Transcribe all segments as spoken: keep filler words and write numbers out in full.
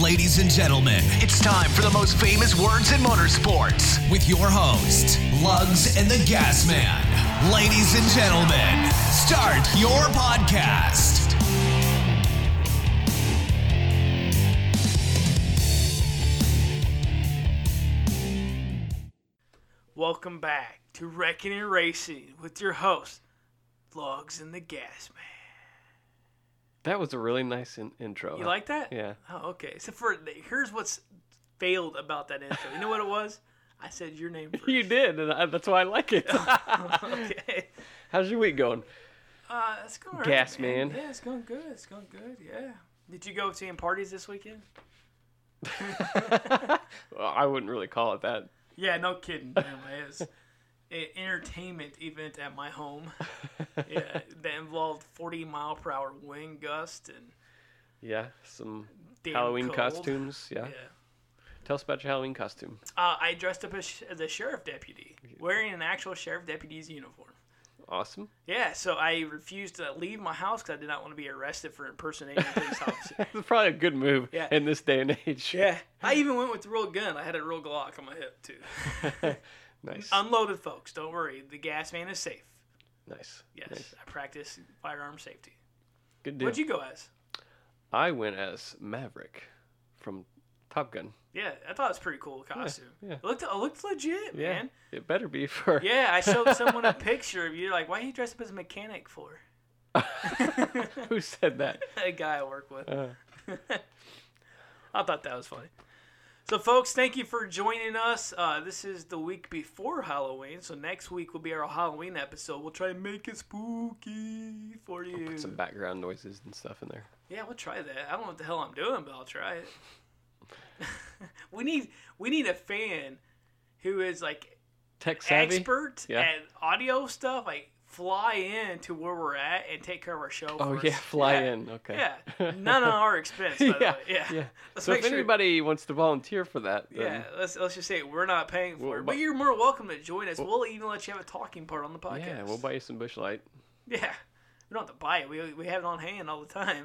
Ladies and gentlemen, it's time for the most famous words in motorsports with your host, Lugs and the Gas Man. Ladies and gentlemen, start your podcast. Welcome back to Wrecking and Racing with your host, Lugs and the Gas Man. That was a really nice in- intro. You like that? Yeah. Oh, okay. Except for, here's what's failed about that intro. You know what it was? I said your name first. You did, and I, that's why I like it. Okay. How's your week going? Uh, it's going all right, Gas man. Yeah, it's going good. It's going good, yeah. Did you go to any parties this weekend? Well, I wouldn't really call it that. Yeah, no kidding. It was an entertainment event at my home. Yeah, that involved forty mile per hour wind gust and Yeah, some damn Halloween cold. costumes. Yeah. Yeah. Tell us about your Halloween costume. Uh, I dressed up as, sh- as a sheriff deputy, wearing an actual sheriff deputy's uniform. Awesome. Yeah, so I refused to leave my house because I did not want to be arrested for impersonating a police officer. It's probably a good move Yeah. in this day and age. Yeah, I even went with the real gun. I had a real Glock on my hip, too. Nice. Unloaded, folks. Don't worry. The gas man is safe. nice. Yes, Nice. I practice firearm safety. Good deal. What'd you go as? I went as Maverick from Top Gun. Yeah, I thought it was a pretty cool costume. yeah. It looked, it looked legit, Yeah. man. It better be for. Yeah, I showed someone a picture of you. Like, why are you dressed up as a mechanic for? Who said that? A guy I work with. Uh, I thought that was funny. So, folks, thank you for joining us. Uh, this is the week before Halloween, so next week will be our Halloween episode. We'll try and make it spooky for you. put some background noises and stuff in there. Yeah, we'll try that. I don't know what the hell I'm doing, but I'll try it. we need we need a fan who is like Tech savvy. expert Yeah. at audio stuff. Like fly in to where we're at and take care of our show. Oh first. yeah, fly Yeah. in. Okay. Yeah, none on our expense. By the yeah, way. yeah, yeah. Let's So make if sure- anybody wants to volunteer for that, then Yeah, let's let's just say we're not paying for Well, it, but- but you're more welcome to join us. We'll even let you have a talking part on the podcast. yeah, we'll buy you some Busch Light. Yeah, we don't have to buy it. We we have it on hand all the time.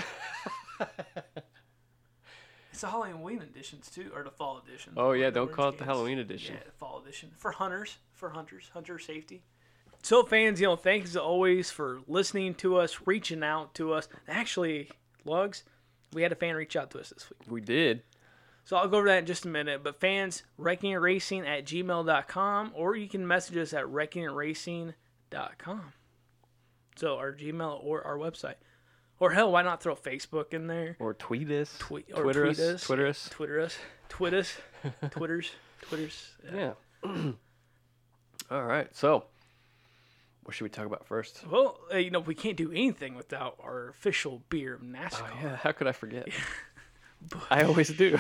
It's the Halloween editions too, or the fall edition. Oh yeah, The don't orange call it the games. Halloween edition. Yeah, the fall edition for hunters, for hunters, hunter safety. So fans, you know, thanks as always for listening to us, reaching out to us. Actually, Lugs, we had a fan reach out to us this week. We did. So I'll go over that in just a minute. But fans, wrecking and racing at gmail dot com, or you can message us at wrecking and racing dot com. So our Gmail or our website. Or hell, why not throw Facebook in there? Or tweet us. Tweet or Twitter tweet us. us. Twitter us. Twitter us. Twit us. Twitters. Twitters. Yeah. Yeah. All right. So, what should we talk about first? Well, uh, you know, we can't do anything without our official beer of NASCAR. Oh yeah. How could I forget? I always do.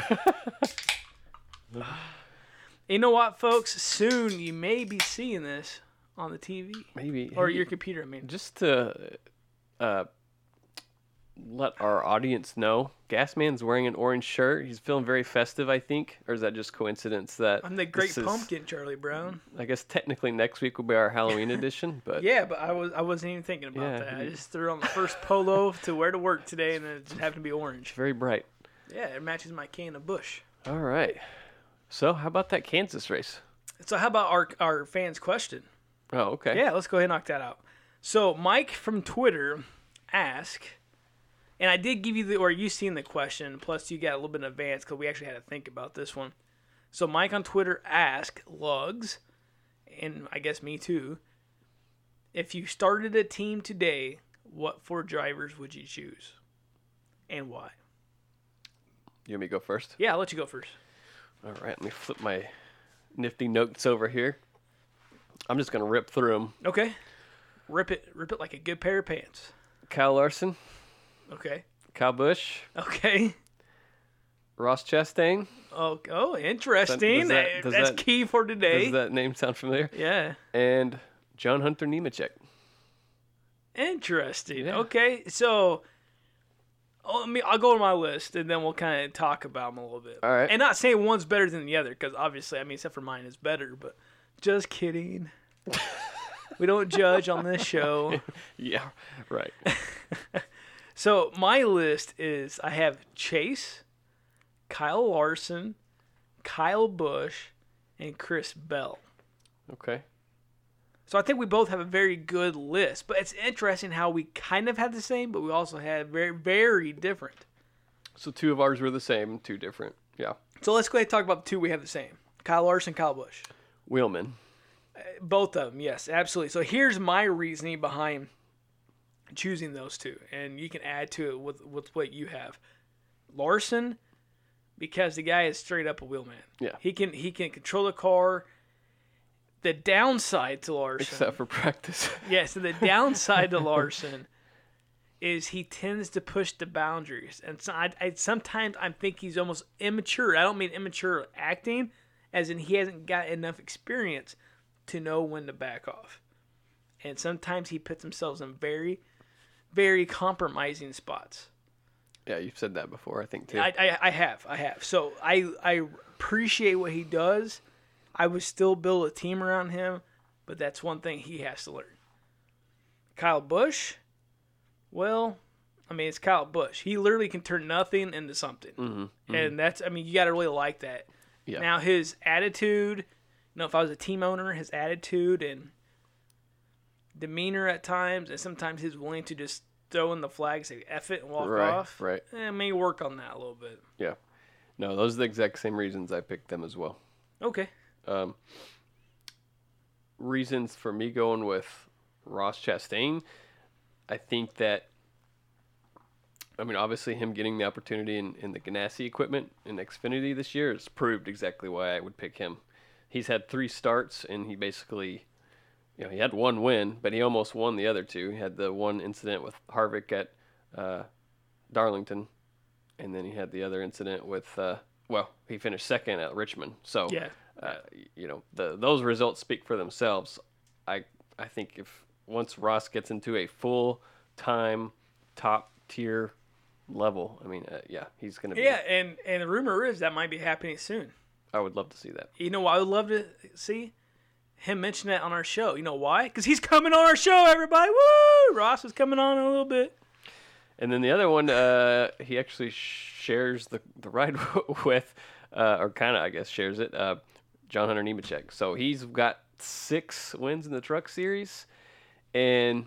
You know what, folks? Soon you may be seeing this on the T V. Maybe. Or hey, your computer, I mean. Just to uh, let our audience know, Gasman's wearing an orange shirt. He's feeling very festive, I think. Or is that just coincidence that I'm the Great this is- Pumpkin, Charlie Brown. I guess technically next week will be our Halloween edition, but Yeah, but I was I wasn't even thinking about Yeah. that. I just threw on the first polo to wear to work today, and it just happened to be orange. very bright. Yeah, it matches my can of Bush. All right. So, how about that Kansas race? So how about our our fans' question? Oh, okay. Yeah, let's go ahead and knock that out. So Mike from Twitter asked, and I did give you the, or you seen the question, plus you got a little bit in advance because we actually had to think about this one. So Mike on Twitter asked Lugs, and I guess me too, if you started a team today, what four drivers would you choose, and why? You want me to go first? Yeah, I'll let you go first. All right. Let me flip my nifty notes over here. I'm just going to rip through them. Okay. Rip it, rip it like a good pair of pants. Kyle Larson, Okay. Kyle Busch, Okay. Ross Chastain. Oh, oh interesting. Does that- does That's that- key for today. Does that name sound familiar? Yeah. And John Hunter Nemechek. Interesting. Yeah. Okay, so oh, let me. I'll go to my list and then we'll kind of talk about them a little bit. All right. And not saying one's better than the other because obviously, I mean, except for mine is better. But just kidding. We don't judge on this show. Yeah, right. So my list is I have Chase, Kyle Larson, Kyle Busch, and Chris Bell. Okay. So I think we both have a very good list, but it's interesting how we kind of had the same, but we also had very, very different. So two of ours were the same, two different. Yeah. So let's go ahead and talk about the two we have the same. Kyle Larson, Kyle Busch. Wheelman. Both of them, yes, absolutely. So here's my reasoning behind choosing those two, and you can add to it with, with what you have. Larson, because the guy is straight up a wheelman. Yeah. He can he can control the car. The downside to Larson, Except for practice. yeah, so the downside to Larson is he tends to push the boundaries, and so I, I sometimes I think he's almost immature. I don't mean immature acting, as in he hasn't got enough experience to know when to back off, and sometimes he puts himself in very, very compromising spots. Yeah, you've said that before, I think, too. I, I, I have, I have. So I, I appreciate what he does. I would still build a team around him, but that's one thing he has to learn. Kyle Busch, well, I mean, it's Kyle Busch. He literally can turn nothing into something. Mm-hmm, mm-hmm. And that's, I mean, you got to really like that. Yeah. Now, his attitude, you know, if I was a team owner, his attitude and demeanor at times, and sometimes he's willing to just throw in the flag, say F it, and walk Right, off. right. Eh, may work on that a little bit. Yeah. No, those are the exact same reasons I picked them as well. Okay. Um, reasons for me going with Ross Chastain, I think that, I mean, obviously him getting the opportunity in, in the Ganassi equipment in Xfinity this year has proved exactly why I would pick him. He's had three starts, and he basically, you know, he had one win, but he almost won the other two. He had the one incident with Harvick at uh, Darlington, and then he had the other incident with, uh, well, he finished second at Richmond. So, Yeah. uh, you know, the, those results speak for themselves. I I think if once Ross gets into a full-time, top-tier level, I mean, uh, yeah, he's going to be. Yeah, and, and the rumor is that might be happening soon. I would love to see that. You know what I would love to see? Him mention that on our show. You know why? Because he's coming on our show, everybody. Woo! Ross is coming on in a little bit. And then the other one, uh, he actually shares the, the ride with, uh, or kind of, I guess, shares it, uh, John Hunter Nemechek. So he's got six wins in the Truck Series, and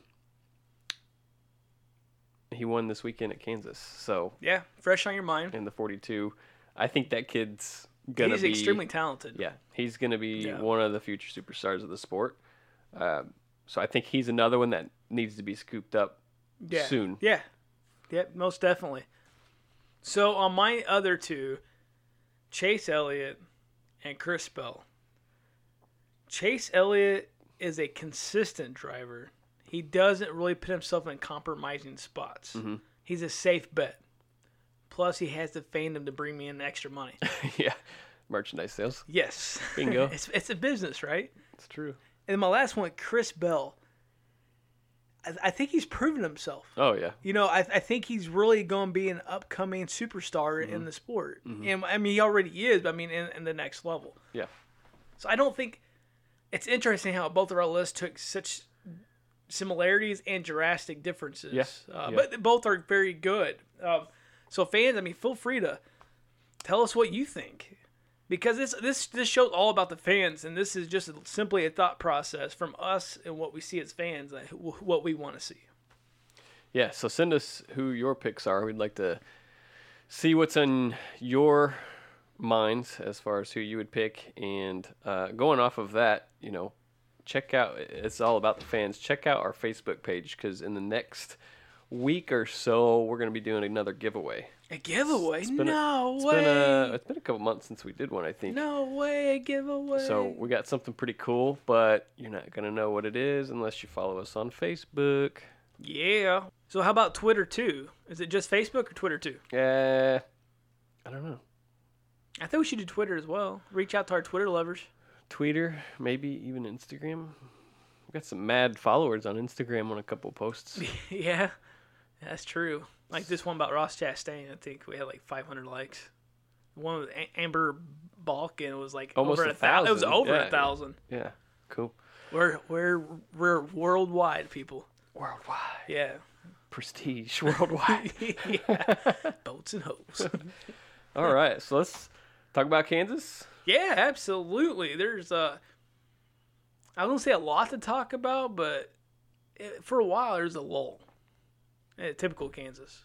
he won this weekend at Kansas. So Yeah, fresh on your mind. in the forty-two, I think that kid's gonna He's be extremely talented. Yeah, he's gonna be Yeah. one of the future superstars of the sport. Um, so I think he's another one that needs to be scooped up Yeah. soon. Yeah. Yep, most definitely. So on my other two, Chase Elliott and Chris Bell. Chase Elliott is a consistent driver. He doesn't really put himself in compromising spots. Mm-hmm. He's a safe bet. Plus, he has the fandom to bring me in extra money. Yeah, merchandise sales. Yes. Bingo. it's, it's a business, right? It's true. And my last one, Chris Bell. I, I think he's proven himself. Oh yeah. You know, I, I think he's really going to be an upcoming superstar Mm-hmm. in the sport. Mm-hmm. And I mean, he already is, but I mean, in, in the next level. Yeah. So I don't think it's interesting how both of our lists took such similarities and drastic differences. Yeah. Uh, Yeah. But both are very good. Um, so fans, I mean, feel free to tell us what you think. Because this this this show's all about the fans, and this is just simply a thought process from us and what we see as fans, like, wh- what we want to see. Yeah. So send us who your picks are. We'd like to see what's on your minds as far as who you would pick, and uh, going off of that, you know, check out. It's all about the fans. Check out our Facebook page, because in the next week or so, we're going to be doing another giveaway. A giveaway? It's been No a, it's way. Been a, it's been a couple months since we did one, I think. No way, a giveaway. So we got something pretty cool, but you're not going to know what it is unless you follow us on Facebook. Yeah. So how about Twitter too? Is it just Facebook or Twitter too? Uh, I don't know. I think we should do Twitter as well. Reach out to our Twitter lovers. Twitter, maybe even Instagram. We've got some mad followers on Instagram on a couple posts. Yeah, that's true. Like this one about Ross Chastain, I think we had like five hundred likes. The one with A- Amber Balkan was like Almost over a a thousand. It was thousand. over Yeah. a thousand. Yeah, cool. We're we're we're worldwide, people. Worldwide. Yeah. Prestige worldwide. Yeah. Boats and hoes. All right, so let's talk about Kansas. Yeah, absolutely. There's uh, I don't say a lot to talk about, but it, for a while there's a lull. Eh, typical Kansas.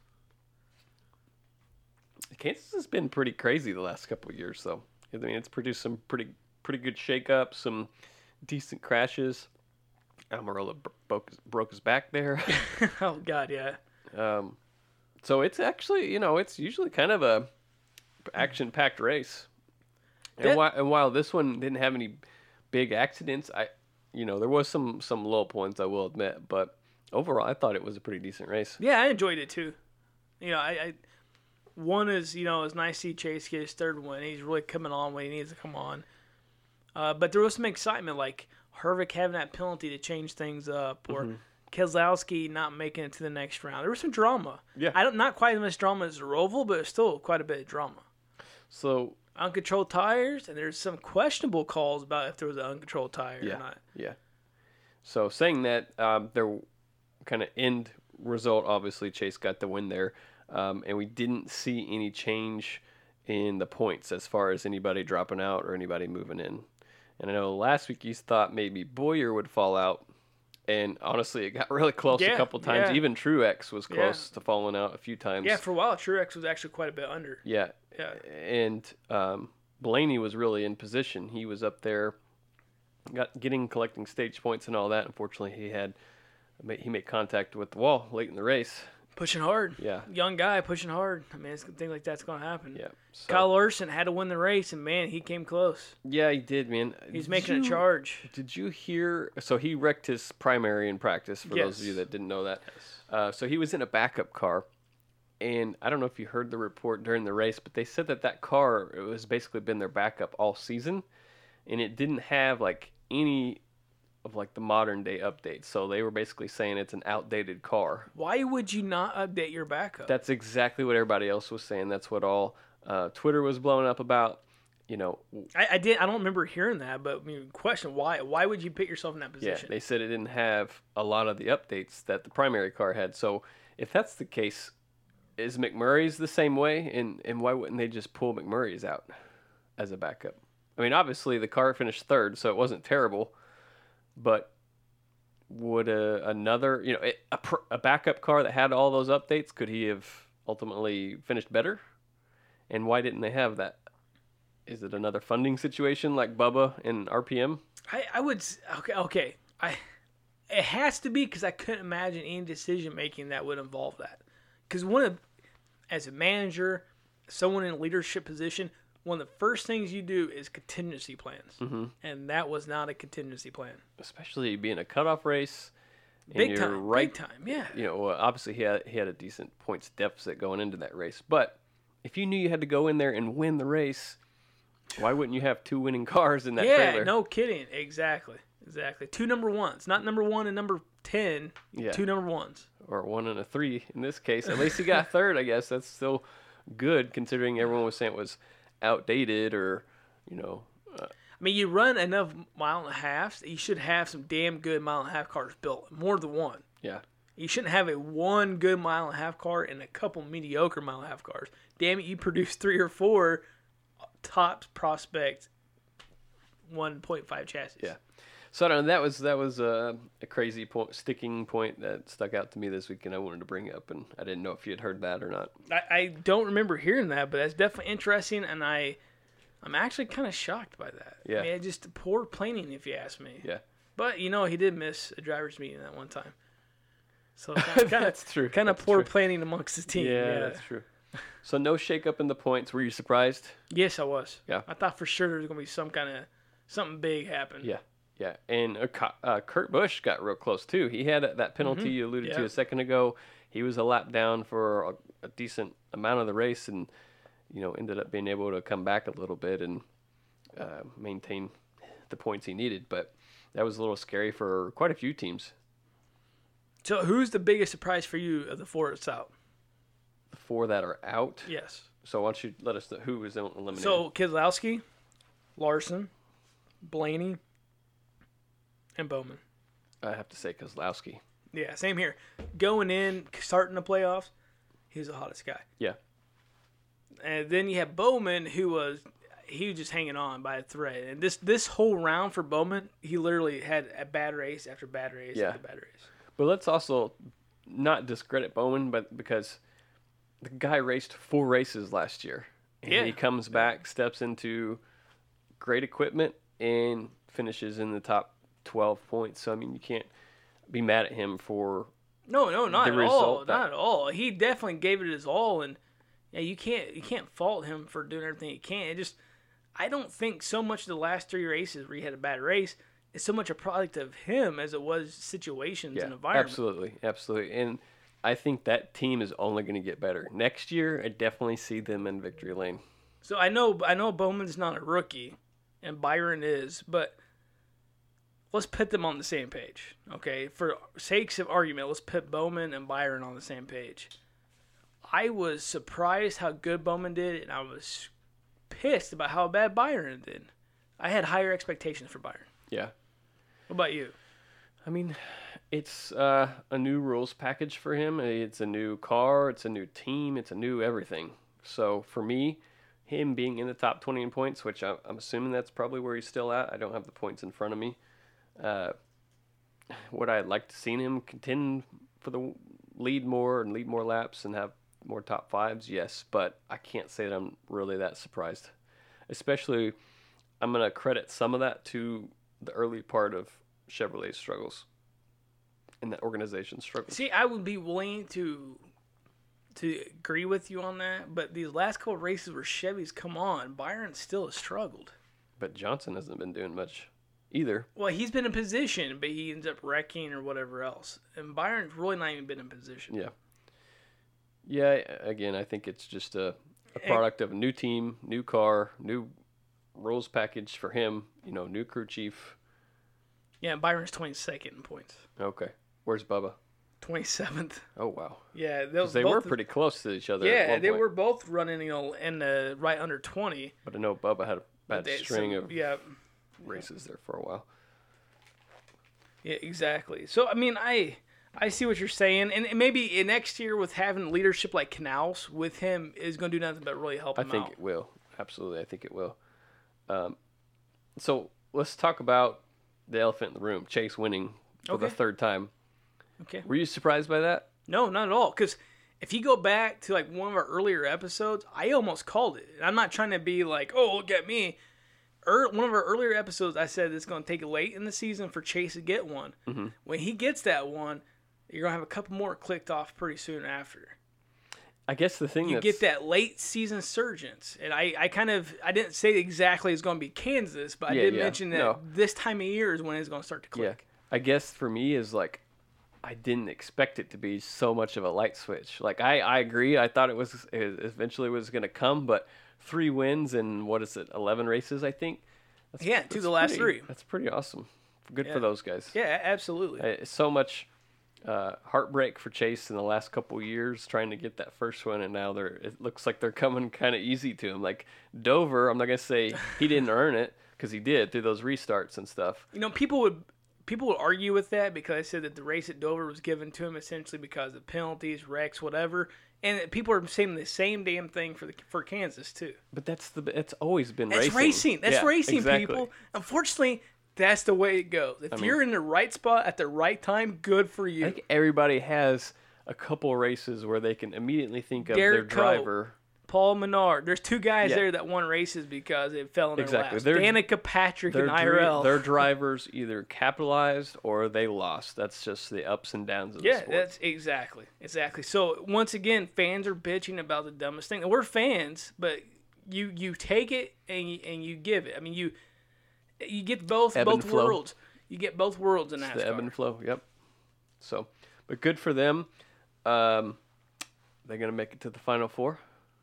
Kansas has been pretty crazy the last couple of years, though. I mean, it's produced some pretty pretty good shakeups, some decent crashes. Almirola broke, broke his back there. Oh God, yeah. Um, so it's actually, you know, it's usually kind of a action-packed race. And, That- while, and while this one didn't have any big accidents, I, you know, there was some some low points, I will admit, but overall, I thought it was a pretty decent race. Yeah, I enjoyed it too. You know, I, I one is, you know, it's nice to see Chase get his third win. He's really coming on when he needs to come on. Uh, but there was some excitement, like Harvick having that penalty to change things up, or Mm-hmm. Keselowski not making it to the next round. There was some drama. Yeah. I don't not quite as much drama as the Roval, but it's still quite a bit of drama. So Uncontrolled tires, and there's some questionable calls about if there was an uncontrolled tire yeah, or not. yeah. So saying that, um, their kind of end result, obviously Chase got the win there, um, and we didn't see any change in the points as far as anybody dropping out or anybody moving in. And I know last week you thought maybe Boyer would fall out, and honestly, it got really close Yeah, a couple times. yeah. Even Truex was Yeah. close to falling out a few times. Yeah, for a while, Truex was actually quite a bit under. Yeah. Yeah. And um, Blaney was really in position. He was up there, got getting collecting stage points and all that. Unfortunately, he had he made contact with the wall late in the race. Pushing hard. Yeah. Young guy pushing hard. I mean, it's, things like that's going to happen. Yeah. So, Kyle Larson had to win the race, and man, he came close. yeah, he did, man. He's Did making you- a charge. Did you hear? So he wrecked his primary in practice. For those of Yes. you that didn't know that, uh, so he was in a backup car, and I don't know if you heard the report during the race, but they said that that car it was basically been their backup all season, and it didn't have like any of like the modern day updates. So they were basically saying it's an outdated car. Why would you not update your backup? That's exactly what everybody else was saying. That's what all uh, Twitter was blowing up about. You know, I, I did. I don't remember hearing that, but I mean, question: Why? Why would you put yourself in that yeah, position? they said it didn't have a lot of the updates that the primary car had. So if that's the case, is McMurray's the same way? And, and why wouldn't they just pull McMurray's out as a backup? I mean, obviously the car finished third, so it wasn't terrible. But would a, another, you know, a, a backup car that had all those updates, could he have ultimately finished better? And why didn't they have that? Is it another funding situation like Bubba and R P M? I, I would. s- Okay. Okay. I. It has to be because I couldn't imagine any decision making that would involve that. Because one of, as a manager, someone in a leadership position, one of the first things you do is contingency plans, mm-hmm. and that was not a contingency plan. Especially being a cutoff race. and Big you're time. right, Big time. Yeah. You know, well, obviously he had he had a decent points deficit going into that race, but if you knew you had to go in there and win the race, why wouldn't you have two winning cars in that yeah. trailer? No kidding. Exactly. Exactly. Two number ones, not number one and number ten. Yeah. Two number ones. Or one and a three in this case. At least he got third, I guess. That's still good considering everyone was saying it was outdated or, you know. Uh, I mean, you run enough mile and a halves, you should have some damn good mile and a half cars built, more than one. yeah. You shouldn't have a one good mile and a half car and a couple mediocre mile and a half cars. Damn it, you produce three or four top prospect one point five chassis. Yeah. So I don't know, that was that was a, a crazy point, sticking point that stuck out to me this week, and I wanted to bring up, and I didn't know if you had heard that or not. I, I don't remember hearing that, but that's definitely interesting, and I, I'm actually kind of shocked by that. Yeah. I mean, just poor planning, if you ask me. Yeah. But, you know, he did miss a driver's meeting that one time. So kind of, That's true. Kind of That's poor true. planning amongst his team. Yeah, that's true. So no shakeup in the points. Were you surprised? Yes, I was. Yeah. I thought for sure there was going to be some kind of, something big happen. Yeah. Yeah, and uh, Cu- uh, Kurt Busch got real close too. He had that penalty you alluded to Yeah. a second ago. He was a lap down for a, a decent amount of the race, and you know ended up being able to come back a little bit and uh, maintain the points he needed. But that was a little scary for quite a few teams. So who's the biggest surprise for you of the four that's out? The four that are out. Yes. So why don't you let us know who was eliminated? So Keselowski, Larson, Blaney, and Bowman. I have to say Keselowski. Yeah, same here. Going in, starting the playoffs, he was the hottest guy. Yeah. And then you have Bowman, who was he was just hanging on by a thread. And this this whole round for Bowman, he literally had a bad race after bad race Yeah. after bad race. But let's also not discredit Bowman, but because the guy raced four races last year. And Yeah. he comes back, steps into great equipment, and finishes in the top twelve points. So, I mean, you can't be mad at him for No, no, not the at all. result that- Not at all. He definitely gave it his all, and yeah, you can't you can't fault him for doing everything he can. It just I don't think so much of the last three races where he had a bad race is so much a product of him as it was situations and environment. Absolutely, absolutely. And I think that team is only going to get better. Next year, I definitely see them in victory lane. So I know I know Bowman's not a rookie, and Byron is, but let's put them on the same page, okay? For sakes of argument, let's put Bowman and Byron on the same page. I was surprised how good Bowman did, and I was pissed about how bad Byron did. I had higher expectations for Byron. Yeah. What about you? I mean, it's uh, a new rules package for him. It's a new car. It's a new team. It's a new everything. So for me, him being in the top twenty in points, which I'm, I'm assuming that's probably where he's still at. I don't have the points in front of me. Uh, would I like to see him contend for the lead more and lead more laps and have more top fives? Yes, but I can't say that I'm really that surprised. Especially, I'm going to credit some of that to the early part of Chevrolet's struggles and that organization's struggles. See, I would be willing to to agree with you on that, but these last couple of races where Chevy's come on, Byron still has struggled. But Johnson hasn't been doing much either. Well, he's been in position, but he ends up wrecking or whatever else. And Byron's really not even been in position. Yeah. Yeah, again, I think it's just a, a product of a new team, new car, new rules package for him, you know, new crew chief. Yeah, Byron's twenty-second in points. Okay. Where's Bubba? twenty-seventh. Oh, wow. Yeah, those They both, were pretty close to each other. at Yeah, one they point. were both running, you know, in the right under twenty. But I know Bubba had a bad They- string some- of yeah, races there for a while. yeah, exactly. So I mean, I I see what you're saying, and maybe next year with having leadership like Canals with him is going to do nothing but really help I him think out. it will. Absolutely, I think it will. Um, so let's talk about the elephant in the room, Chase winning for Okay. the third time. Okay. Were you surprised by that? No, not at all. Because if you go back to like one of our earlier episodes, I almost called it. And I'm not trying to be like, oh, look at me. Er, one of our earlier episodes, I said it's going to take late in the season for Chase to get one. Mm-hmm. When he gets that one, you're going to have a couple more clicked off pretty soon after. I guess the thing You that's, get that late season surgence. And I, I kind of, I didn't say exactly it's going to be Kansas, but I Yeah, did yeah. mention that No. this time of year is when it's going to start to yeah. click. I guess for me is like, I didn't expect it to be so much of a light switch. Like I, I agree. I thought it was it eventually was going to come, but three wins in what is it, eleven races? I think. That's, Yeah, to that's the last pretty- three. That's pretty awesome. Good Yeah. for those guys. Yeah, absolutely. Uh, so much uh, heartbreak for Chase in the last couple years trying to get that first one, and now they're it looks like they're coming kind of easy to him. Like Dover, I'm not gonna say he didn't earn it because he did through those restarts and stuff. You know, people would people would argue with that because I said that the race at Dover was given to him essentially because of penalties, wrecks, whatever. And people are saying the same damn thing for the for Kansas too. But that's the it's always been That's racing. racing. That's Yeah, racing, exactly. people. Unfortunately, that's the way it goes. If mean- you're in the right spot at the right time, good for you. I think everybody has a couple races where they can immediately think of Derek their Coe. driver. Paul Menard. There's two guys Yeah. there that won races because it fell in their Exactly. laps. They're- Danica Patrick Their, and I R L. dri- their drivers either capitalized or they lost. That's just the ups and downs of the Yeah, sport. that's exactly, exactly. So once again, fans are bitching about the dumbest thing. And we're fans, but you you take it and you, and you give it. I mean, you you get both Ebb and both flow. worlds. You get both worlds in It's NASCAR. the ebb and flow. Yep. So, but good for them. Um, they're gonna make it to the final four.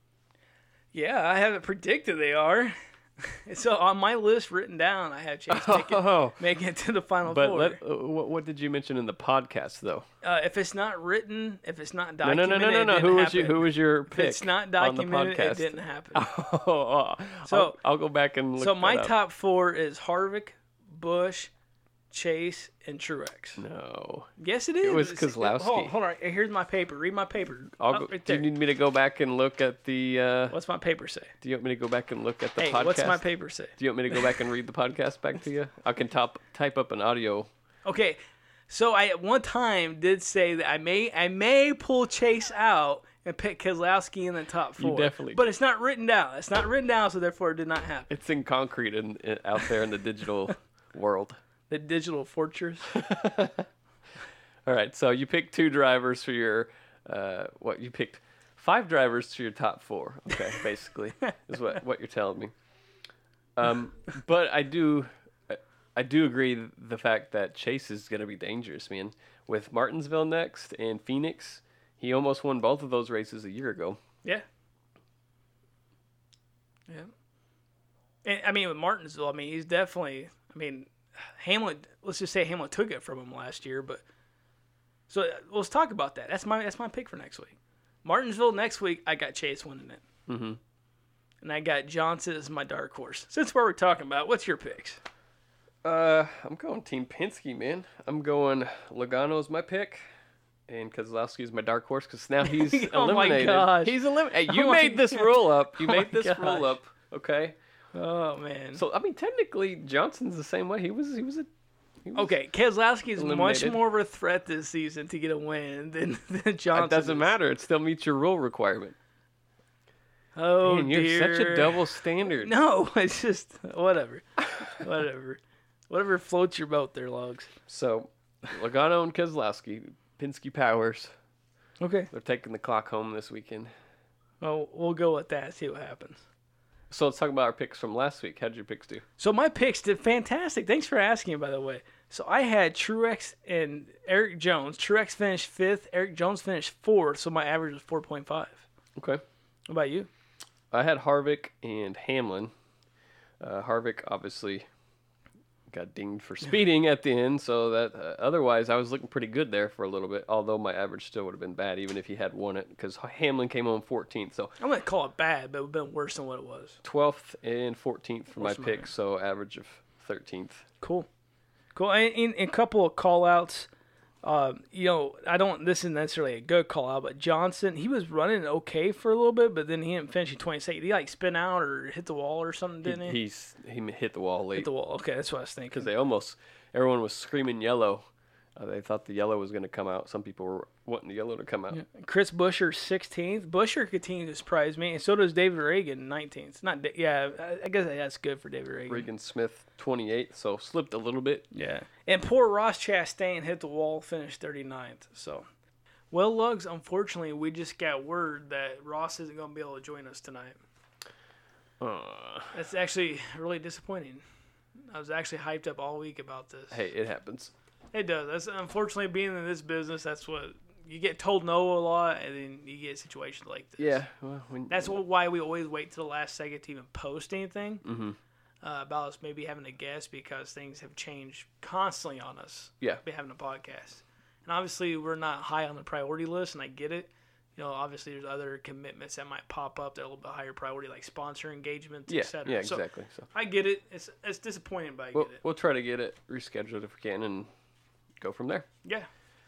Yeah, I have it predicted they are. So on my list written down, I have Chase making, Oh, making it to the final but four. let, uh, what, what did you mention in the podcast though? uh, if it's not written, if it's not No, no, documented, no, no, no, it no. didn't Who was happen. you? Who was your If pick? it's not on documented, the podcast? it didn't happen. Oh, oh, So- I'll, I'll go back and look So that my up. top four is Harvick, Busch, Chase, and Truex. No. Yes, it is. It was It's- Keselowski. Hold, hold on. Here's my paper. Read my paper. I'll Oh, go, right do you there. need me to go back and look at the? Uh, What's my paper say? do you want me to go back and look at the Hey, podcast? what's my paper say? Do you want me to go back and read the podcast back to you? I can top, type up an audio. Okay, so I at one time did say that I may I may pull Chase out and pick Keselowski in the top four. definitely But did. it's not written down. It's not written down, so therefore it did not happen. It's in concrete and in, out there in the digital world. The digital fortress. All right, so you picked two drivers for your, uh, what you picked five drivers for your top four. Okay, basically is what, what you're telling me. Um, but I do, I do agree the fact that Chase is going to be dangerous, man. With Martinsville next and Phoenix, he almost won both of those races a year ago. Yeah. Yeah. And, I mean, with Martinsville, I mean, he's definitely. I mean, Hamlin. Let's just say Hamlin took it from him last year, but. So let's talk about that. That's my that's my pick for next week. Martinsville next week. I got Chase winning it. Mm-hmm. And I got Johnson as my dark horse. Since what we're talking about, what's your picks? Uh, I'm going Team Penske, man. I'm going Logano is my pick, and Keselowski is my dark horse because now he's Oh my eliminated. gosh. He's eliminated. Hey, you Oh my made this God. rule up. You Oh made my this rule gosh. up. Okay. Oh man. So I mean, technically, Johnson's the same way. He was. He was a. He was, Okay, Keselowski is much eliminated. more of a threat this season to get a win than, than Johnson. It doesn't is. matter. It still meets your rule requirement. Oh Man, you're dear. such a double standard. No, it's just whatever, whatever, whatever floats your boat there, Logs. So, Logano and Keselowski, Penske Powers, Okay. they're taking the clock home this weekend. Well, we'll go with that. See what happens. So let's talk about our picks from last week. How did your picks do? So my picks did fantastic. Thanks for asking, by the way. So I had Truex and Eric Jones. Truex finished fifth. Eric Jones finished fourth. So my average was four point five. Okay. What about you? I had Harvick and Hamlin. Uh, Harvick obviously got dinged for speeding at the end, so that uh, otherwise I was looking pretty good there for a little bit. Although my average still would have been bad, even if he had won it, because Hamlin came home fourteenth. So I'm gonna call it bad, but it would have been worse than what it was. twelfth and fourteenth for my Worse than picks, so average of thirteenth. Cool, cool. And, and, and a couple of call outs. Uh, you know, I don't. This isn't necessarily a good call out, but Johnson, he was running okay for a little bit, but then he didn't finish in twenty-second. Did he like spin out or hit the wall or something? Didn't he? He, he's he hit the wall late hit the wall. Okay, that's what I was thinking. because they almost everyone was screaming yellow. Uh, they thought the yellow was going to come out. Some people were wanting the yellow to come out. Chris Buescher sixteenth. Buescher continues to surprise me, and so does David Reagan nineteenth. Not da- yeah, I, I guess that's good for David Reagan. Regan Smith twenty-eighth, so slipped a little bit. Yeah, and poor Ross Chastain hit the wall, finished thirty-ninth. So, well, Lugs, unfortunately, we just got word that Ross isn't going to be able to join us tonight. Uh, That's actually really disappointing. I was actually hyped up all week about this. hey, it happens. It does. That's unfortunately being in this business. That's what you get told no a lot, and then you get situations like this. Yeah, well, when, That's why we always wait to the last second to even post anything mm-hmm. uh, about us maybe having a guest because things have changed constantly on us. Yeah. Be having a podcast, and obviously we're not high on the priority list, and I get it. You know, obviously there's other commitments that might pop up that are a little bit higher priority, like sponsor engagements, Yeah, et cetera. yeah, So, exactly. So I get it. It's it's disappointing, but I we'll, get it. we'll try to get it rescheduled if we can and go from there. Yeah.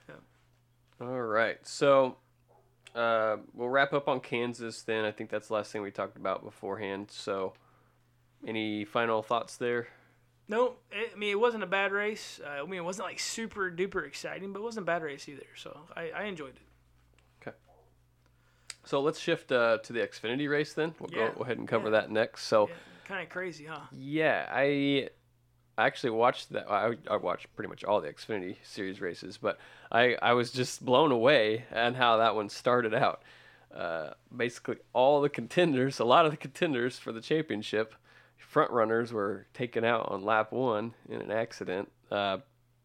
All right, so uh, we'll wrap up on Kansas then. I think that's the last thing we talked about beforehand. So, any final thoughts there? No, it, I mean it wasn't a bad race. Uh, I mean it wasn't like super duper exciting, but it wasn't a bad race either. So I, I enjoyed it. Okay. So let's shift uh, to the Xfinity race then. We'll Yeah, go, go ahead and cover yeah. that next. So. Yeah, kind of crazy, huh? Yeah, I I actually watched that. I, I watched pretty much all the Xfinity Series races, but I, I was just blown away on how that one started out. Uh, basically, all the contenders, a lot of the contenders for the championship, front runners were taken out on lap one in an accident. Uh,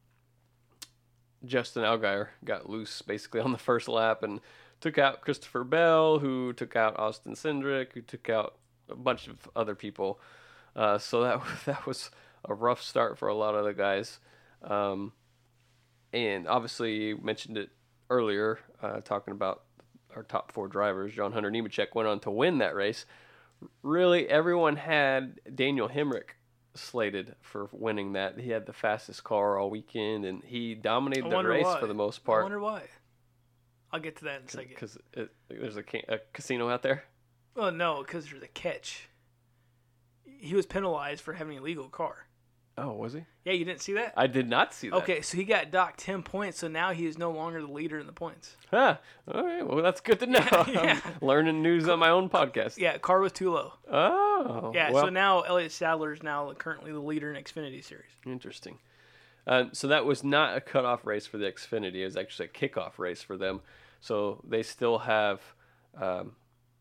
Justin Allgaier got loose basically on the first lap and took out Christopher Bell, who took out Austin Cindric, who took out a bunch of other people. Uh, so that that was a rough start for a lot of the guys. Um, and obviously, you mentioned it earlier, uh, talking about our top four drivers. John Hunter Nemechek went on to win that race. Really, everyone had Daniel Hemrick slated for winning that. He had the fastest car all weekend, and he dominated I the wonder race why. for the most I part. wonder why. I'll get to that in a second. Because there's a, ca- a casino out there. Well, no, because there's a catch. He was penalized for having an illegal car. Oh, was he? Yeah, you didn't see that? I did not see that. Okay, so he got docked ten points, so now he is no longer the leader in the points. Huh. All right. Well, that's good to know. Yeah. I'm learning news on my own podcast. Yeah, car was too low. Oh. Yeah, well, so now Elliott Sadler is now currently the leader in Xfinity Series. Interesting. Um, so that was not a cutoff race for the Xfinity. It was actually a kickoff race for them. So they still have, um,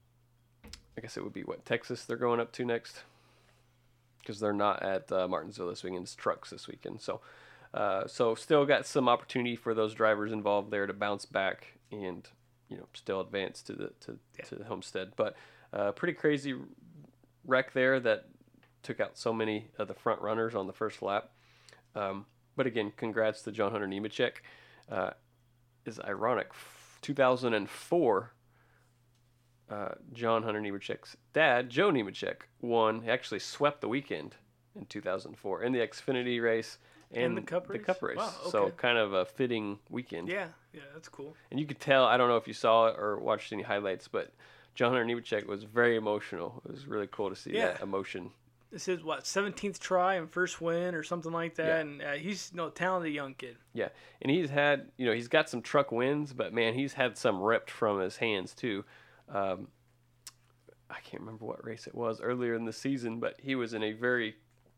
I guess it would be, what, Texas they're going up to next? Because they're not at uh, Martinsville this weekend. It's Trucks this weekend. So uh, so still got some opportunity for those drivers involved there to bounce back and, you know, still advance to the to, Yeah. to Homestead. But uh, pretty crazy wreck there that took out so many of the front runners on the first lap. Um, but again, congrats to John Hunter Nemechek. Uh, is ironic. two thousand four, uh, John Hunter Nemechek's dad, Joe Nemechek, won. He actually swept the weekend in two thousand four in the Xfinity race and, And the Cup race? Cup race. Wow, So okay. kind of a fitting weekend. Yeah, yeah, that's cool. And you could tell, I don't know if you saw it or watched any highlights, but John Hunter Nemechek was very emotional. It was really cool to see Yeah. that emotion. This is, what, seventeenth try and first win or something like that, Yeah. and uh, he's no talented young kid. Yeah, and he's had, you know, he's got some truck wins, but man, he's had some ripped from his hands too. Um, I can't remember what race it was earlier in the season, but he was in a very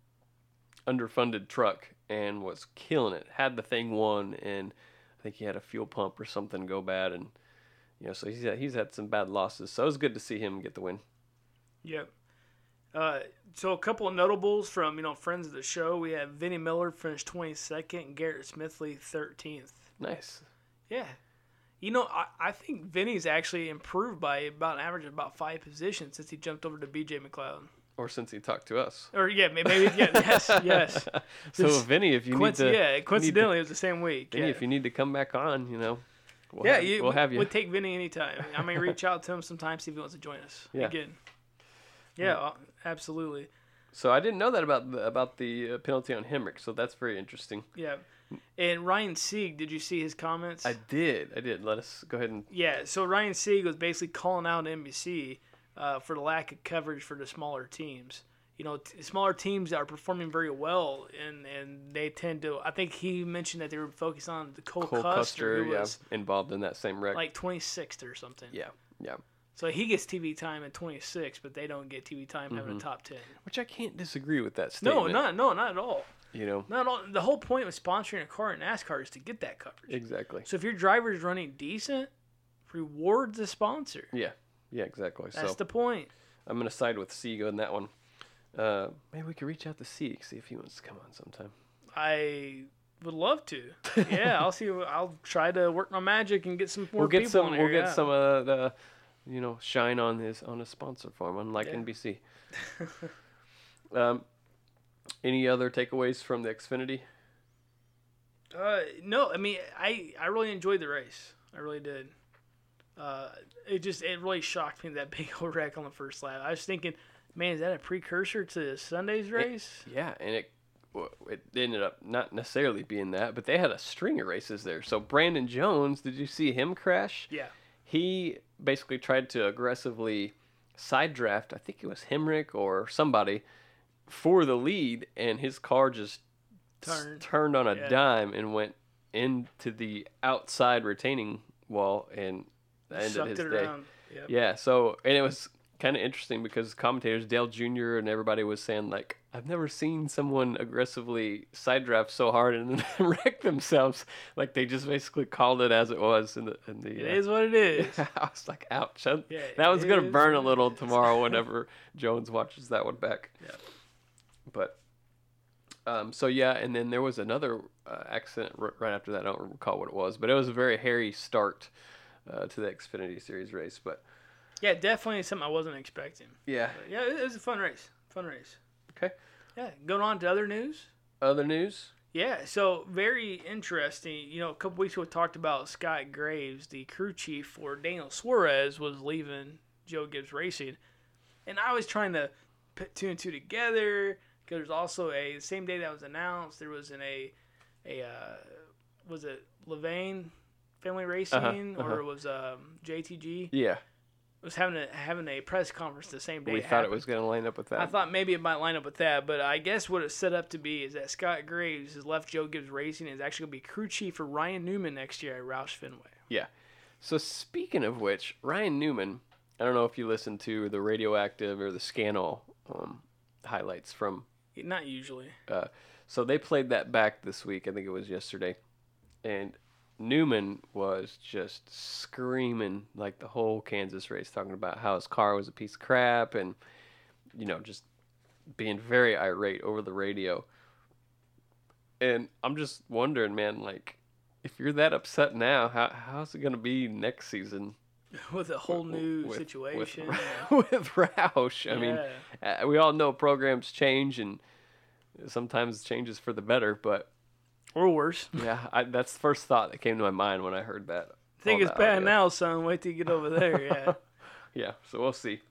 underfunded truck and was killing it. Had the thing won, and I think he had a fuel pump or something go bad, and you know, so he's had, he's had some bad losses. So it was good to see him get the win. Yep. Uh, so a couple of notables from, you know, friends of the show. We have Vinnie Miller finished twenty-second and Garrett Smithley thirteenth. Nice. Yeah. You know, I, I think Vinny's actually improved by about an average of about five positions since he jumped over to B J McLeod. Or since he talked to us. Or, yeah, maybe, yeah, yes, yes. So, This- Vinny, if you Coinc- need to... yeah, need to- coincidentally, it was the same week. Vinny, yeah. if you need to come back on, you know, we'll, yeah, have, you, we'll have you. We'll take Vinny anytime. I may reach out to him sometime, see if he wants to join us. Yeah. Again. Yeah, uh, absolutely. So I didn't know that about the, about the uh, penalty on Hemrick, so that's very interesting. Yeah. And Ryan Sieg, did you see his comments? I did, I did. Let us go ahead and... Yeah, so Ryan Sieg was basically calling out N B C uh, for the lack of coverage for the smaller teams. You know, t- smaller teams are performing very well, and, and they tend to. I think he mentioned that they were focused on the Cole, Cole Custer, Custer, who yeah, was involved in that same wreck. like twenty-sixth or something. yeah, yeah. So he gets T V time at twenty-six, but they don't get T V time having a top ten. Which I can't disagree with that No, statement. not no, not at all. You know, Not at all. The whole point of sponsoring a car in NASCAR is to get that coverage. exactly. So if your driver is running decent, reward the sponsor. Yeah, yeah, exactly. That's so the point. I'm going to side with Sieg on that one. Uh, maybe we could reach out to Sieg, see if he wants to come on sometime. I would love to. Yeah, I'll see. I'll try to work my magic and get some more We'll get people some. on We'll here, get yeah. some of the, you know, shine on his on his sponsor for him, unlike Yeah. N B C. um, any other takeaways from the Xfinity? Uh, no, I mean, I I really enjoyed the race. I really did. Uh, it just it really shocked me that big old wreck on the first lap. I was thinking, man, is that a precursor to Sunday's race? Yeah, and it well, it ended up not necessarily being that, but they had a string of races there. So Brandon Jones, did you see him crash? Yeah. He basically tried to aggressively side draft, I think it was Hemrick or somebody, for the lead, and his car just Turned. s- turned on a Yeah. dime and went into the outside retaining wall, and that ended Sucked his it day. around. Yep. Yeah, so, and it was kind of interesting because commentators, Dale Junior and everybody was saying, like, I've never seen someone aggressively side draft so hard and then wreck themselves. Like, they just basically called it as it was in the, in the It uh, is what it is. I was like, ouch. That, Yeah, that was it going to is burn a what it little is. tomorrow whenever Jones watches that one back. Yeah. But, um, so yeah, and then there was another uh, accident r- right after that. I don't recall what it was, but it was a very hairy start uh, to the Xfinity Series race. But, Yeah, definitely something I wasn't expecting. yeah. But yeah, it was a fun race. Fun race. Okay. Yeah, going on to other news. Other news? Yeah, so very interesting. You know, a couple weeks ago we talked about Scott Graves, the crew chief for Daniel Suarez, was leaving Joe Gibbs Racing. And I was trying to put two and two together Because there's also a the same day that was announced, there was an a a uh, was it Levain Family Racing Uh-huh, uh-huh. or it was um, J T G Yeah. was having a having a press conference the same day. We it thought it happened. was going to line up with that. I thought maybe it might line up with that, but I guess what it's set up to be is that Scott Graves has left Joe Gibbs Racing and is actually going to be crew chief for Ryan Newman next year at Roush Fenway. Yeah. So speaking of which, Ryan Newman, I don't know if you listened to the Radioactive or the Scannell um, highlights from. Not usually. Uh, so they played that back this week. I think it was yesterday, and Newman was just screaming like the whole Kansas race, talking about how his car was a piece of crap, and you know, just being very irate over the radio. And I'm just wondering, man, like, if you're that upset now, how how's it gonna be next season? With a whole new with, situation. with, with Roush. I mean, uh, we all know programs change, and sometimes changes for the better, but or worse. yeah, I, that's the first thought that came to my mind when I heard that. I think it's that bad audio. now, son. Wait till you get over there. Yeah. Yeah, so we'll see.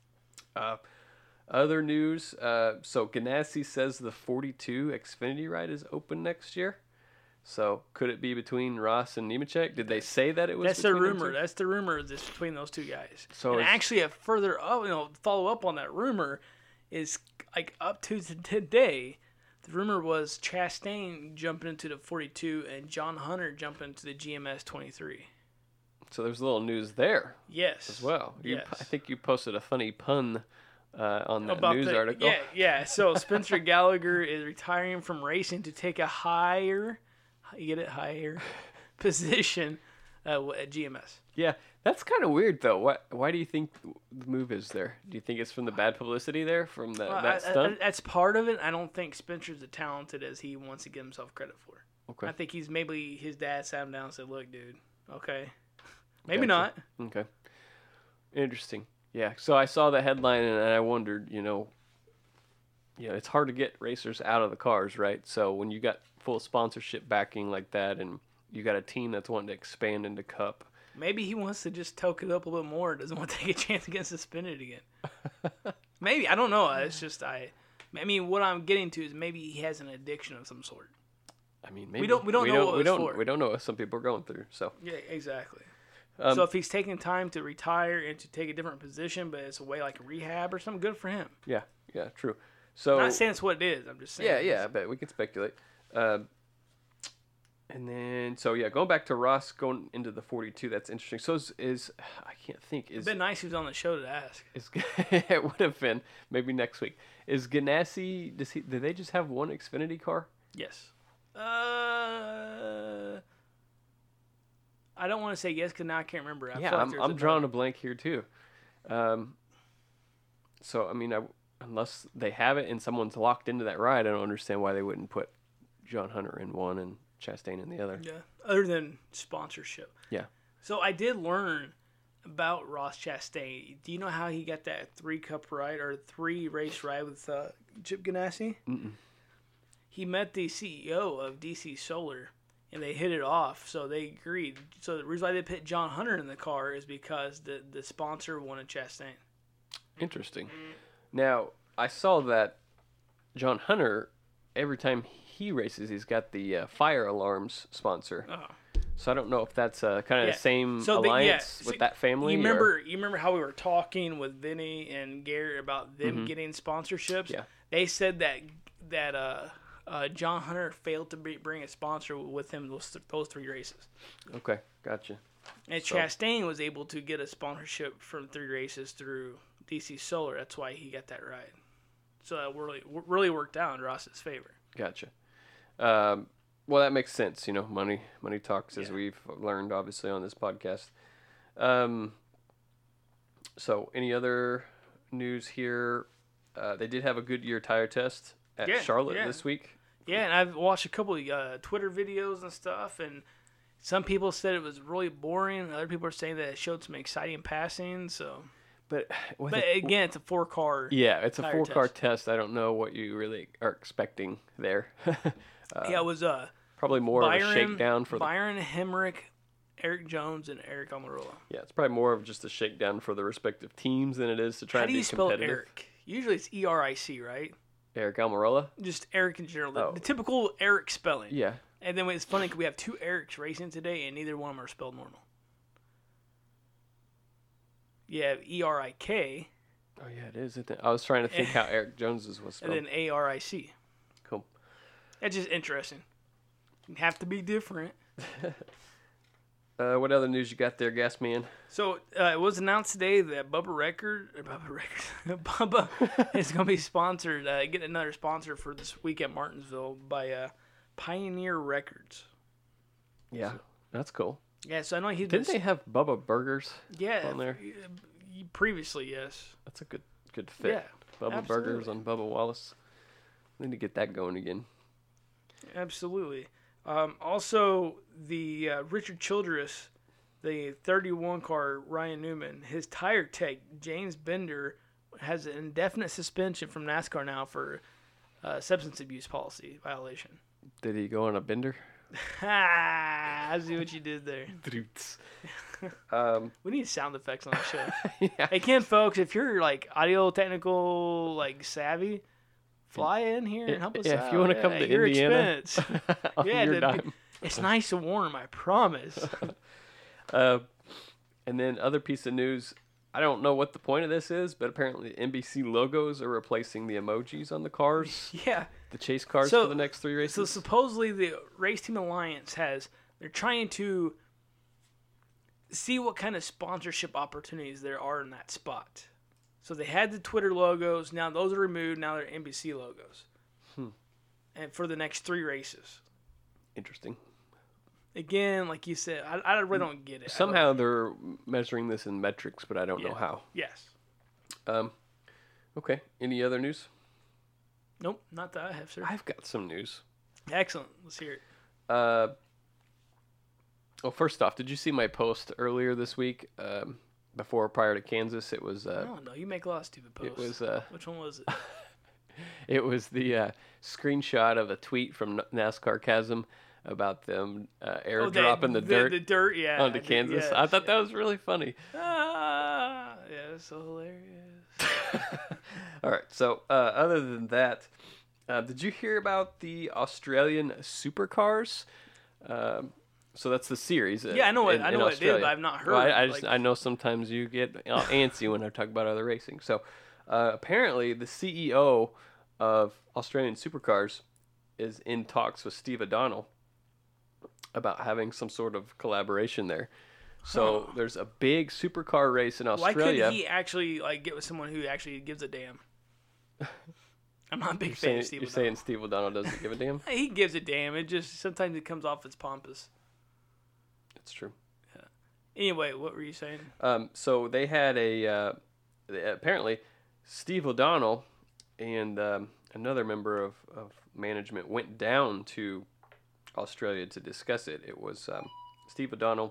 Uh, other news, uh, so Ganassi says the forty-two Xfinity ride is open next year. So could it be between Ross and Nemechek? Did they say that it was? That's the between them rumor. two? That's the rumor that's between those two guys. So and is- actually, a further oh, you know, follow up on that rumor is like up to today. The rumor was Chastain jumping into the forty-two and John Hunter jumping into the G M S twenty-three. So there's a little news there Yes. as well. You, Yes. I think you posted a funny pun uh, on that About news the, article. Yeah, yeah. So Spencer Gallagher is retiring from racing to take a higher, you get it, higher position uh, at G M S. Yeah, that's kind of weird though. Why? Why do you think the move is there? Do you think it's from the bad publicity there from the, Well, that I- I- stunt? that's part of it. I don't think Spencer's as talented as he wants to give himself credit for. Okay. I think he's maybe his dad sat him down and said, "Look, dude, okay, maybe Gotcha. not." Okay. Interesting. Yeah. So I saw the headline and I wondered, you know, you know, it's hard to get racers out of the cars, right? So when you got full sponsorship backing like that, and you got a team that's wanting to expand into Cup, Maybe he wants to just toke it up a little bit more. Doesn't want to take a chance to get suspended again. Maybe I don't know. It's just I. I mean, what I'm getting to is maybe he has an addiction of some sort. I mean, maybe don't- we don't we know don't what we it's don't for. we don't know what some people are going through. So Yeah, exactly. Um, so if he's taking time to retire and to take a different position, but it's a way like rehab or something, good for him. yeah, yeah, true. So I'm not saying it's what it is. I'm just saying. yeah, it's- yeah, but we can speculate. Uh, and then, so yeah, going back to Ross going into the forty-two, that's interesting. So is, is I can't think is It's been nice he was on the show to ask. is it would have been maybe next week. Is Ganassi? Does he? Do they just have one Xfinity car? Yes. Uh, I don't want to say yes because now I can't remember. I yeah, feel like I'm there's I'm another- drawing a blank here too. Um. So I mean, I, unless they have it and someone's locked into that ride, I don't understand why they wouldn't put John Hunter in one and Chastain in the other. Yeah, other than sponsorship. Yeah. So I did learn about Ross Chastain. Do you know how he got that three cup ride or three race ride with uh, Chip Ganassi? Mm-mm. He met the C E O of D C Solar, and they hit it off. So they agreed. So the reason why they put John Hunter in the car is because the the sponsor wanted Chastain. Interesting. Now, I saw that John Hunter, every time he races, he's got the uh, fire alarms sponsor. Oh. So I don't know if that's uh, kind of Yeah. the same So the- yeah, alliance so with that family. You or- remember? You remember how we were talking with Vinny and Garrett about them Mhm. getting sponsorships? Yeah. They said that that uh, uh, John Hunter failed to be, bring a sponsor with him those th- those three races, Okay, gotcha. and So- Chastain was able to get a sponsorship from three races through D C Solar. That's why he got that ride. So that really really worked out in Ross's favor. Gotcha. Um, well, that makes sense. You know, money money talks, as Yeah. we've learned, obviously, on this podcast. Um, so, any other news here? Uh, they did have a Goodyear tire test at Yeah, Charlotte yeah. this week. Yeah, and I've watched a couple of uh, Twitter videos and stuff, and some people said it was really boring. Other people are saying that it showed some exciting passing. So, But, with but a- again, it's a four car. yeah, it's a tire four-car test. test. I don't know what you really are expecting there. uh, yeah, it was uh, probably more Byron, of a shakedown for the Byron Hemrick, Eric Jones, and Eric Almirola. yeah. It's probably more of just a shakedown for the respective teams than it is to try How and do be you spell competitive. Eric? Usually it's E R I C, right? Eric Almirola? Just Eric in general. The, Oh. the typical Eric spelling. Yeah. And then it's funny because we have two Erics racing today, and neither one of them are spelled normal. You have E R I K. Oh, yeah, it is. Isn't it? I was trying to think how Eric Jones's was spelled. And then A R I C. Cool. That's just interesting. You have to be different. Uh, what other news you got there, Gas Man? So uh, it was announced today that Bubba Record, or Bubba Records, Bubba is going to be sponsored, uh, get another sponsor for this week at Martinsville by uh, Pioneer Records. Yeah, that's cool. Yeah, so I know he's Didn't been, they have Bubba Burgers yeah, on there? uh, previously, yes. That's a good good fit. Yeah, Bubba absolutely. Burgers on Bubba Wallace. Need to get that going again. Absolutely. Um, also, the uh, Richard Childress, the thirty-one car Ryan Newman, his tire tech James Bender has an indefinite suspension from NASCAR now for uh, substance abuse policy violation. Did he go on a bender? Ha! I see what you did there. um, We need sound effects on the show. yeah. Hey, Ken, folks, if you're like audio technical like savvy, fly in here and help us Yeah, out. if you wanna Yeah, come at to your Indiana, expense. on yeah, your the- dime. it's nice and warm, I promise. Uh, and then other piece of news. I don't know what the point of this is, but apparently N B C logos are replacing the emojis on the cars, Yeah. the chase cars So- for the next three races. So supposedly the Race Team Alliance has, they're trying to see what kind of sponsorship opportunities there are in that spot. So they had the Twitter logos, now those are removed, now they're N B C logos. Hmm. And for the next three races. Interesting. Again, like you said, I, I really don't get it. I don't- Somehow they're measuring this in metrics, but I don't know Yeah. how. Yes. Um, okay. Any other news? Nope, not that I have, sir. I've got some news. Excellent. Let's hear it. Uh, well, first off, did you see my post earlier this week? Um, before prior to Kansas, it was uh, oh, no, you make a lot of stupid posts. it was uh, Which one was it? it was the uh, screenshot of a tweet from NASCAR Chasm about them uh, Oh, that- airdropping the, dirt The dirt, yeah. onto I did- Kansas. yes, I thought yeah. that was really funny. Ah, yeah, it's so hilarious. All right. So, uh, other than that, uh, did you hear about the Australian supercars? Um, so that's the series. uh, Yeah, I know what- in- I in know what it is, Australia. but I've not Well, heard, I, I, just, like- I know sometimes you get uh, antsy when I talk about other racing. So, uh, apparently, the C E O of Australian supercars is in talks with Steve O'Donnell about having some sort of collaboration there. So Huh. there's a big supercar race in Why Australia. couldn't he actually like get with someone who actually gives a damn? I'm not a big You're fan saying, of Steve you're O'Donnell. saying Steve O'Donnell doesn't give a damn? He gives a damn. It just sometimes it comes off as pompous. It's true. Anyway, what were you saying? Um, so they had a uh, they- apparently Steve O'Donnell and um, another member of, of management went down to Australia to discuss it. It was um, Steve O'Donnell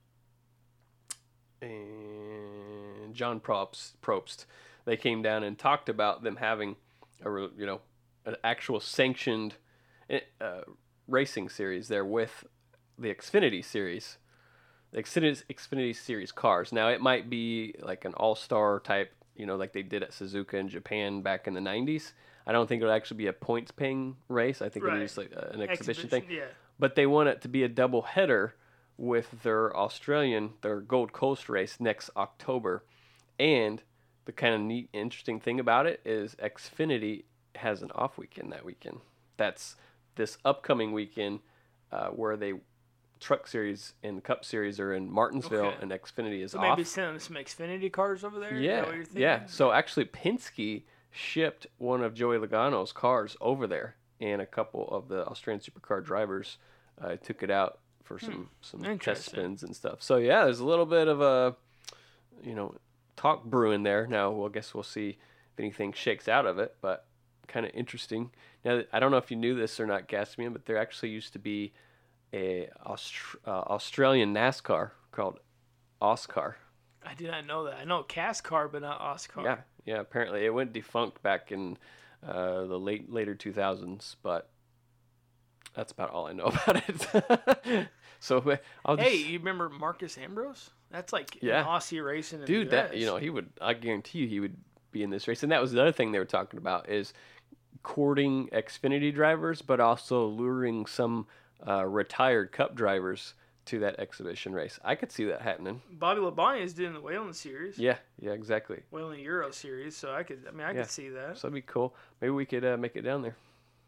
and John Probst, Probst. They came down and talked about them having a re- you know an actual sanctioned uh, racing series there with the Xfinity series. The Xfinity, Xfinity Series cars. Now, it might be like an all-star type, you know, like they did at Suzuka in Japan back in the nineties. I don't think it'll actually be a points-paying race. I think Right. it'll be just like uh, an exhibition, thing. Yeah. But they want it to be a double header with their Australian, their Gold Coast race next October. And the kind of neat, interesting thing about it is Xfinity has an off weekend that weekend. That's this upcoming weekend uh, where they Truck Series and Cup Series are in Martinsville, Okay. and Xfinity is So off. maybe send them some Xfinity cars over there. Is that Yeah, what you're thinking? yeah. So actually, Penske shipped one of Joey Logano's cars over there, and a couple of the Australian supercar drivers uh, took it out for some some test Interesting. spins and stuff. So yeah, there's a little bit of a you know talk brewing there. Now, well, I guess we'll see if anything shakes out of it, but kind of interesting. Now, I don't know if you knew this or not, Gasmian, but there actually used to be a Aust- uh, Australian NASCAR called Oscar. I did not know that. I know CASCAR, but not Oscar. Yeah, yeah. Apparently, it went defunct back in uh, the late later two thousands, but that's about all I know about it. so I'll just, Hey, you remember Marcus Ambrose? That's like Yeah. an Aussie racing. In dude, the that U S. you know, he would. I guarantee you, he would be in this race. And that was the other thing they were talking about is courting Xfinity drivers, but also luring some uh, retired Cup drivers to that exhibition race. I could see that happening. Bobby Labonte is doing the Whalen Series. Yeah, yeah, exactly. Whalen Euro Series, so I could, I mean, I Yeah. could see that. So that'd be cool. Maybe we could uh, make it down there.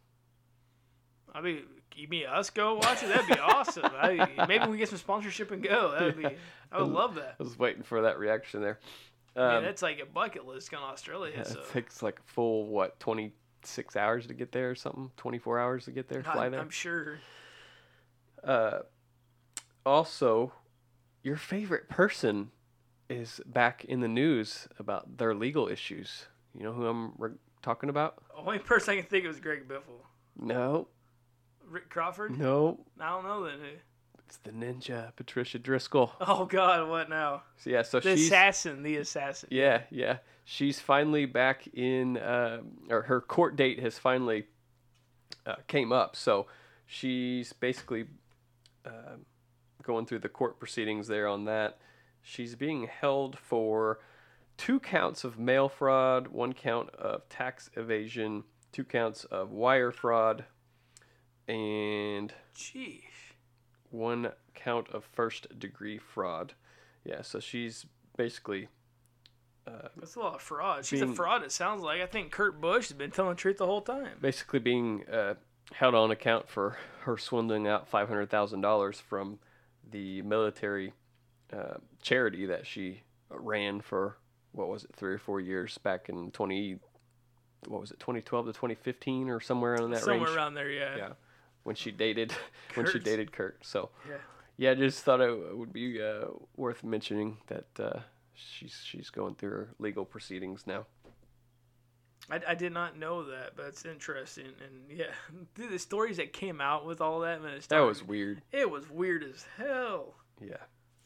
I mean, you mean us go watch it? That'd be awesome. I, maybe we get some sponsorship and go. That'd be. I would love that. I was waiting for that reaction there. Yeah, Um, that's like a bucket list going to Australia. yeah, so it takes like a full, what, twenty-six hours to get there or something? twenty-four hours to get there, fly I'm, there? I'm sure. Uh, also, your favorite person is back in the news about their legal issues. You know who I'm re- talking about? The only person I can think of is Greg Biffle. No, Rick Crawford? no. I don't know then. Who? It's the ninja, Patricia Driscoll. Oh God, what now? So, yeah, so The she's... assassin, the assassin. Yeah, yeah. She's finally back in, um, or her court date has finally uh, came up. So she's basically uh, going through the court proceedings there on that. She's being held for two counts of mail fraud, one count of tax evasion, two counts of wire fraud, and Jeez. one count of first degree fraud. Yeah, so she's basically... Uh, That's a lot of fraud. She's being- a fraud, it sounds like. I think Kurt Busch has been telling the truth the whole time. basically being uh, held on account for her swindling out five hundred thousand dollars from the military uh, charity that she ran for, what was it, three or four years back in twenty, what was it, twenty twelve to twenty fifteen or somewhere in that Somewhere range. around there, yeah. Yeah, when she dated, when she Kurt. dated Kurt. So Yeah. yeah, I just thought it would be uh, worth mentioning that uh, she's she's going through her legal proceedings now. I, I did not know that, but it's interesting. And yeah, dude, the stories that came out with all that, man, it That started- was weird. It was weird as hell. Yeah.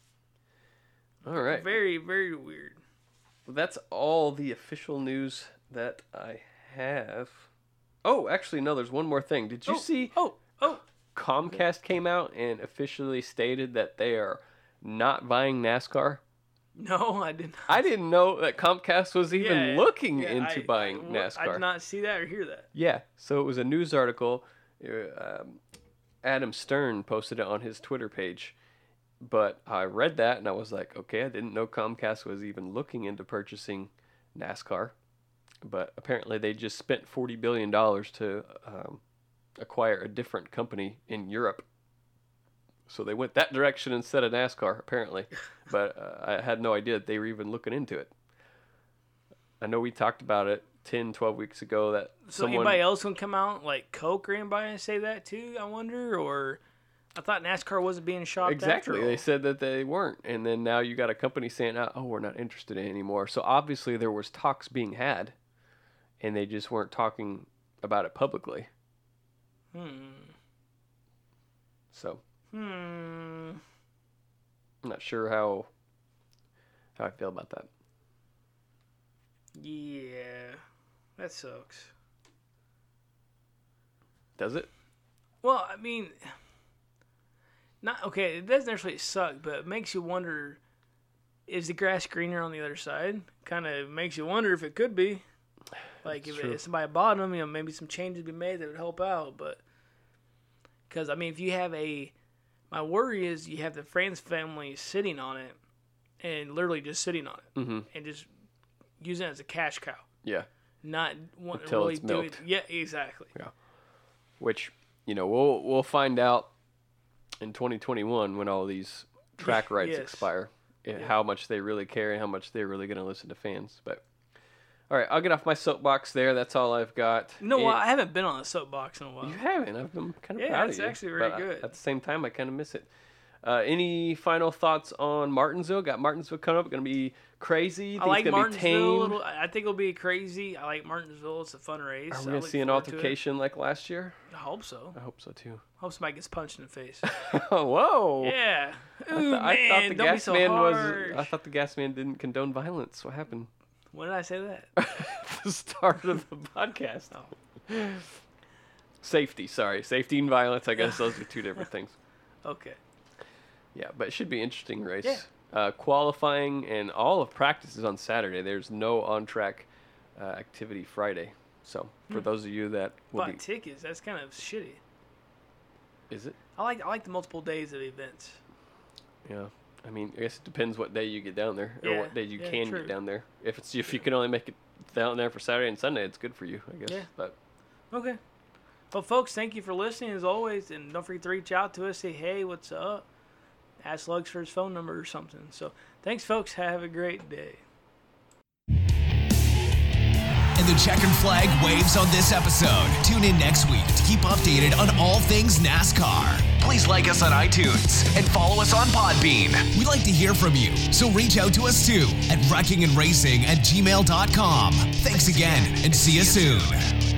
All right. Very, very weird. Well, that's all the official news that I have. Oh, actually, no, there's one more thing. Did you oh, see Oh, oh. Comcast came out and officially stated that they are not buying NASCAR? No, I didn't. I didn't know that Comcast was even Yeah, looking yeah, into I- buying I, NASCAR. I did not see that or hear that. Yeah, so it was a news article. Uh, um, Adam Stern posted it on his Twitter page. But I read that and I was like, okay, I didn't know Comcast was even looking into purchasing NASCAR. But apparently they just spent forty billion dollars to um, acquire a different company in Europe. So they went that direction instead of NASCAR, apparently. But uh, I had no idea that they were even looking into it. I know we talked about it ten, twelve weeks ago that So someone... anybody else gonna come out like Coke or anybody and say that too? I wonder, or I thought NASCAR wasn't being shopped Exactly. after all. They said that they weren't. And then now you got a company saying, oh, we're not interested in it anymore. So obviously there was talks being had, and they just weren't talking about it publicly. Hmm. So Hmm. I'm not sure how how I feel about that. Yeah, that sucks. Does it? Well, I mean, not okay. It doesn't necessarily suck, but it makes you wonder: is the grass greener on the other side? Kind of makes you wonder if it could be. Like if, true. if somebody bought them, you know, maybe some changes be made that would help out. But because I mean, if you have a, my worry is you have the France family sitting on it, and literally just sitting on it, Mm-hmm. and just using it as a cash cow, Yeah. not wanting to Until really it's do it. milked. Yeah, exactly. Which, you know, we'll we'll find out in twenty twenty-one when all these track rights Yes. expire, and Yeah. how much they really care and how much they're really going to listen to fans. But all right, I'll get off my soapbox there. That's all I've got. No, And- well, I haven't been on a soapbox in a while. You haven't. I've been kind of Yeah, proud that's of you. actually very but I- good. At the same time, I kind of miss it. Uh, any final thoughts on Martinsville? Got Martinsville coming up. Going to be crazy. I Think like it's gonna be Martinsville. tame? It'll- I think it'll be crazy. I like Martinsville. It's a fun race. Are we I going to look see an forward to it. altercation like last year? I hope so. I hope so too. I hope somebody gets punched in the face. Whoa! Yeah. I, Ooh, th- I man, thought the don't be gas so man was. harsh. I thought the gas man didn't condone violence. What happened? When did I say that? The start of the podcast. Oh. Safety. Sorry, safety and violence. I guess those are two different things. Okay. Yeah, but it should be an interesting race. Yeah. Uh, qualifying and all of practice is on Saturday. There's no on-track uh, activity Friday. So for those of you that will Buy be, tickets, that's kind of shitty. is it? I like I like the multiple days of events. Yeah. I mean, I guess it depends what day you get down there, or Yeah, what day you yeah, can true. get down there. If it's if you can only make it down there for Saturday and Sunday, it's good for you, I guess. Yeah. But Okay. Well, folks, thank you for listening as always, and don't forget to reach out to us. Say, hey, what's up? Ask Lugs for his phone number or something. So, thanks, folks. Have a great day. And the checkered flag waves on this episode. Tune in next week to keep updated on all things NASCAR. Please like us on iTunes and follow us on Podbean. We'd like to hear from you, so reach out to us too at wrecking and racing at gmail dot com. Thanks again, and see you soon.